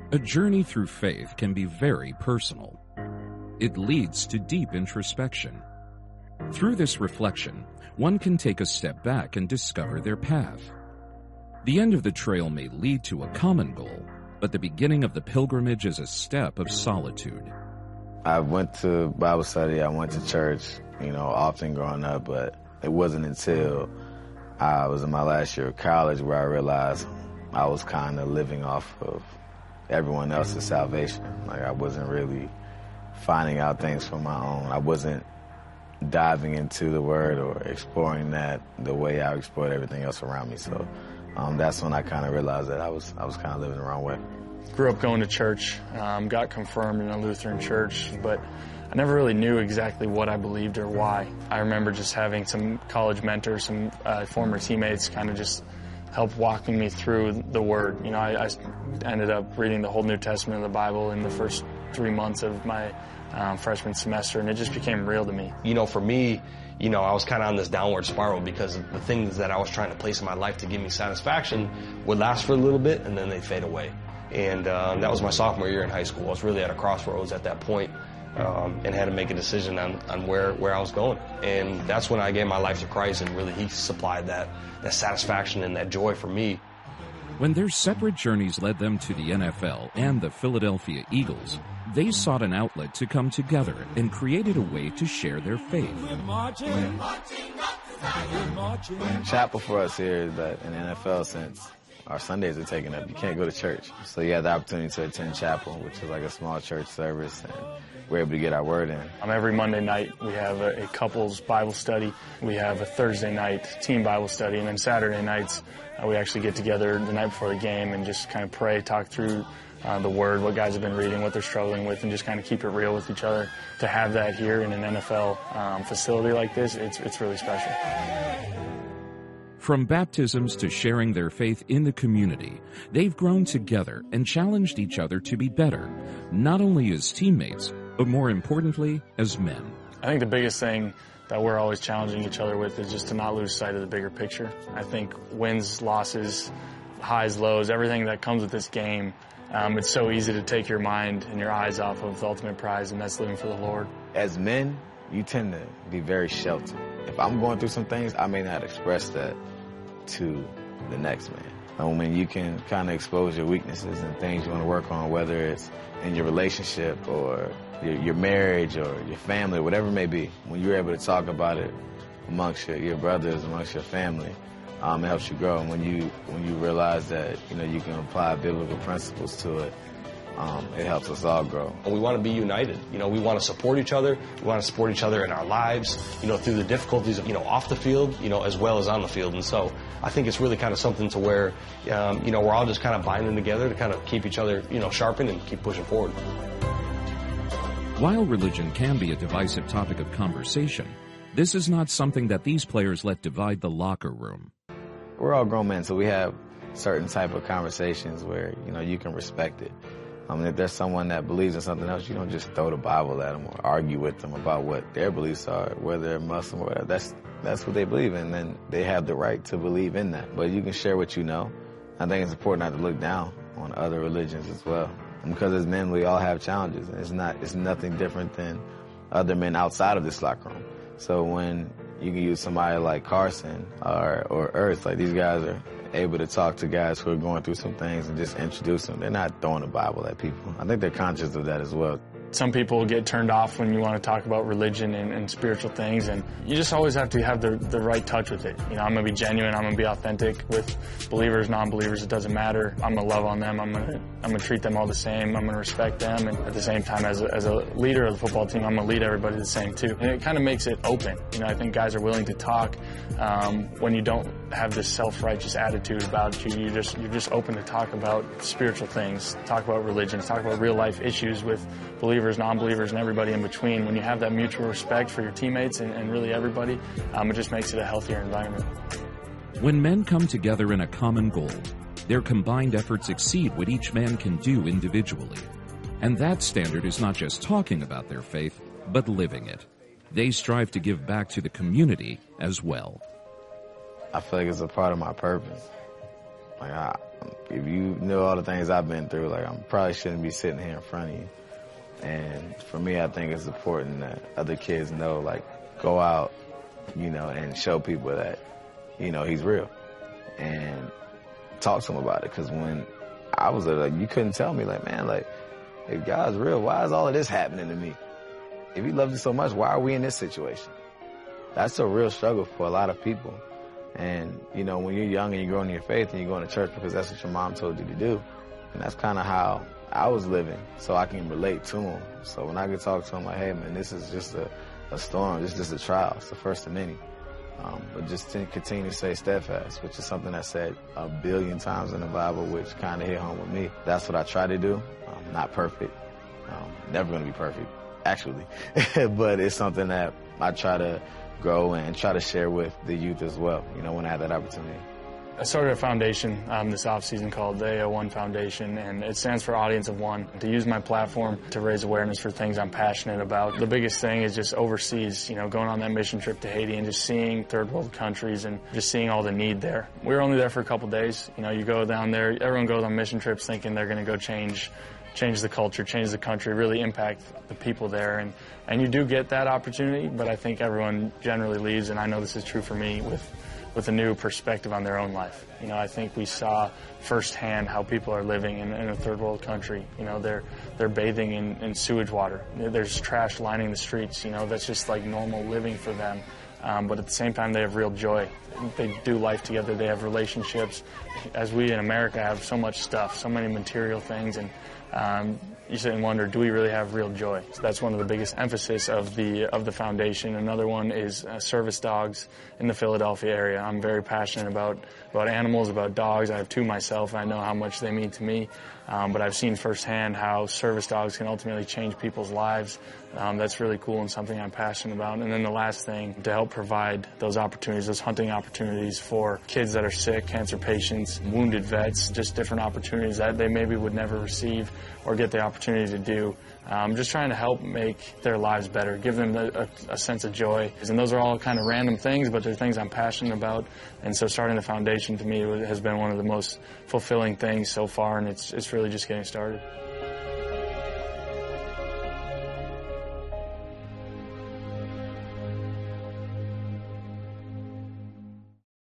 A journey through faith can be very personal. It leads to deep introspection. Through this reflection, one can take a step back and discover their path. The end of the trail may lead to a common goal, but the beginning of the pilgrimage is a step of solitude. I went to Bible study, I went to church, often growing up, but it wasn't until I was in my last year of college where I realized I was kind of living off of everyone else's salvation. Like, I wasn't really finding out things for my own. I wasn't diving into the Word or exploring that the way I explored everything else around me. So that's when I kind of realized that I was kind of living the wrong way. Grew up going to church, got confirmed in a Lutheran church, but I never really knew exactly what I believed or why. I remember just having some college mentors, some former teammates kind of just help walking me through the Word. I ended up reading the whole New Testament of the Bible in the first 3 months of my freshman semester, and it just became real to me. For me, I was kind of on this downward spiral because the things that I was trying to place in my life to give me satisfaction would last for a little bit and then they'd fade away. And that was my sophomore year in high school. I was really at a crossroads at that point, and had to make a decision on where I was going. And that's when I gave my life to Christ, and really He supplied that satisfaction and that joy for me. When their separate journeys led them to the NFL and the Philadelphia Eagles, they sought an outlet to come together and created a way to share their faith. Chapel for us here is that in the NFL sense, our Sundays are taken up. You can't go to church. So you have the opportunity to attend chapel, which is like a small church service, and we're able to get our word in. Every Monday night we have a couples Bible study. We have a Thursday night team Bible study, and then Saturday nights we actually get together the night before the game and just kind of pray, talk through the Word, what guys have been reading, what they're struggling with, and just kind of keep it real with each other. To have that here in an NFL facility like this, it's really special. From baptisms to sharing their faith in the community, they've grown together and challenged each other to be better, not only as teammates, but more importantly, as men. I think the biggest thing that we're always challenging each other with is just to not lose sight of the bigger picture. I think wins, losses, highs, lows, everything that comes with this game, it's so easy to take your mind and your eyes off of the ultimate prize, and that's living for the Lord. As men, you tend to be very sheltered. If I'm going through some things, I may not express that to the next man. When you can kind of expose your weaknesses and things you want to work on, whether it's in your relationship or your marriage or your family, whatever it may be, when you're able to talk about it amongst your brothers, amongst your family, it helps you grow. And when you realize that you can apply biblical principles to it, it helps us all grow. We want to be united. We want to support each other. We want to support each other in our lives, through the difficulties, off the field, as well as on the field. And so I think it's really kind of something to where, we're all just kind of binding together to kind of keep each other, sharpened and keep pushing forward. While religion can be a divisive topic of conversation, this is not something that these players let divide the locker room. We're all grown men, so we have certain type of conversations where, you can respect it. If there's someone that believes in something else, you don't just throw the Bible at them or argue with them about what their beliefs are, whether they're Muslim or whatever. That's what they believe in, and they have the right to believe in that. But you can share what you know. I think it's important not to look down on other religions as well. And because as men, we all have challenges. It's nothing different than other men outside of this locker room. So when you can use somebody like Carson or Earth, like these guys are able to talk to guys who are going through some things and just introduce them. They're not throwing the Bible at people. I think they're conscious of that as well. Some people get turned off when you want to talk about religion and spiritual things, and you just always have to have the right touch with it. I'm going to be genuine, I'm going to be authentic with believers, non-believers, it doesn't matter. I'm going to love on them, I'm going to treat them all the same, I'm going to respect them, and at the same time, as a leader of the football team, I'm going to lead everybody the same too. And it kind of makes it open. I think guys are willing to talk when you don't have this self-righteous attitude about you. You're just open to talk about spiritual things, talk about religion, talk about real life issues with believers, non-believers, and everybody in between. When you have that mutual respect for your teammates and really everybody, it just makes it a healthier environment. When men come together in a common goal, their combined efforts exceed what each man can do individually. And that standard is not just talking about their faith, but living it. They strive to give back to the community as well. I feel like it's a part of my purpose. Like, if you know all the things I've been through, like, I probably shouldn't be sitting here in front of you. And for me, I think it's important that other kids know, like, go out, you know, and show people that, you know, he's real. And talk to them about it. Because when I was like, you couldn't tell me, like, man, like, if God's real, why is all of this happening to me? If he loves you so much, why are we in this situation? That's a real struggle for a lot of people. And, you know, when you're young and you're growing in your faith and you're going to church because that's what your mom told you to do, and that's kind of how I was living, so I can relate to him. So when I could talk to him, like, hey, man, this is just a storm. This is just a trial. It's the first of many. But just to continue to stay steadfast, which is something that's said 1 billion times in the Bible, which kind of hit home with me. That's what I try to do. Not perfect. Never going to be perfect, actually. But it's something that I try to grow and try to share with the youth as well, you know, when I have that opportunity. I started a foundation this off-season called the AO1 Foundation, and it stands for Audience of One, to use my platform to raise awareness for things I'm passionate about. The biggest thing is just overseas, you know, going on that mission trip to Haiti and just seeing third world countries and just seeing all the need there. We were only there for a couple days. You know, you go down there, everyone goes on mission trips thinking they're going to go change the culture, change the country, really impact the people there. And you do get that opportunity, but I think everyone generally leaves, and I know this is true for me, with a new perspective on their own life. You know, I think we saw firsthand how people are living in a third world country. You know, they're bathing in sewage water. There's trash lining the streets. You know, that's just like normal living for them. But at the same time, they have real joy. They do life together. They have relationships. As we in America have so much stuff, so many material things, and you sit and wonder, do we really have real joy? So that's one of the biggest emphasis of the foundation. Another one is service dogs in the Philadelphia area. I'm very passionate about animals, about dogs. I have 2 myself, and I know how much they mean to me. But I've seen firsthand how service dogs can ultimately change people's lives. That's really cool and something I'm passionate about. And then the last thing, to help provide those opportunities, those hunting opportunities for kids that are sick, cancer patients, wounded vets, just different opportunities that they maybe would never receive or get the opportunity to do. Just trying to help make their lives better, give them a sense of joy. And those are all kind of random things, but they're things I'm passionate about. And so starting the foundation to me has been one of the most fulfilling things so far, and it's really just getting started.